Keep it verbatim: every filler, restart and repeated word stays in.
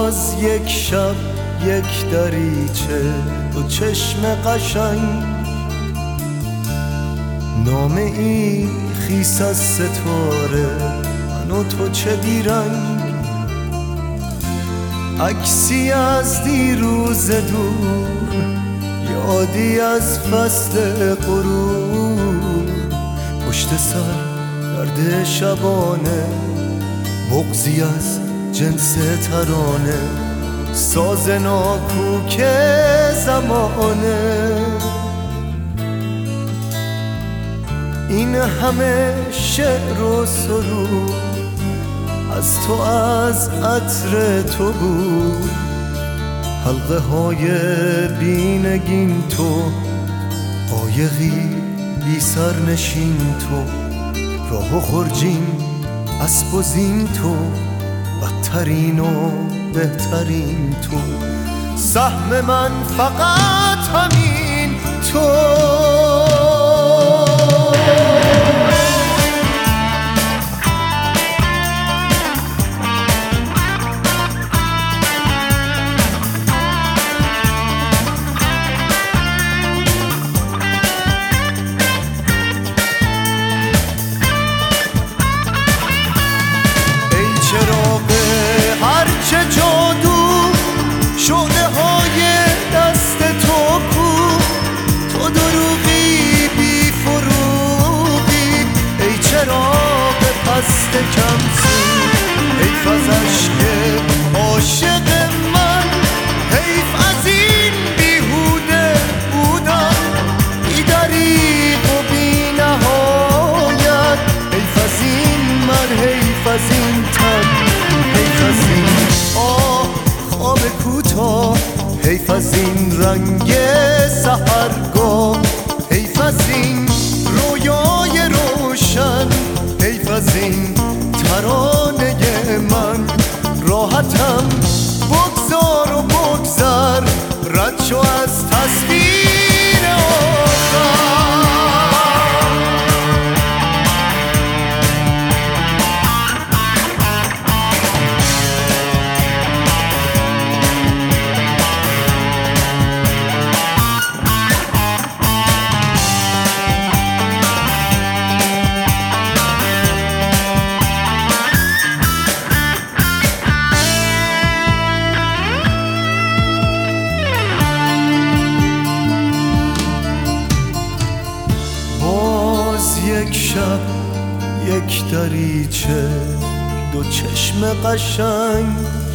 باز یک شب یک دریچه دو چشم قشنگ، نامه ای خیس از ستاره من و تو چه بیرنگ، عکسی از دیروز دور یادی از فصل غرور، پشت سر درد شبانه بغضی از جنس ترانه، ساز ناکوک زمانه. این همه شعر و سرود از تو از عطر تو بود، حلقه های بینگین تو، قایقی بی سرنشین تو، راه و خرجین اسب و زین تو، بدترین و بهترین تو، سهم من فقط همین تو. شعله های دست تو کو، تو دروغی بی فروغی، ای چراغ پست کم سو، حیف از عشق عاشق من، حیف از این بیهوده بودن، بی دریغ و بی نهایت، حیف از این من، حیف از این تن، حیف از این آه خواب کوتاه، حیف از این رنگ سحرگاه، حیف از این رویای روشن، حیف از این ترانه من، راحتم بگذار و بگذر، رد شو از تصویر آخر. یک شب یک دریچه دو چشم قشنگ،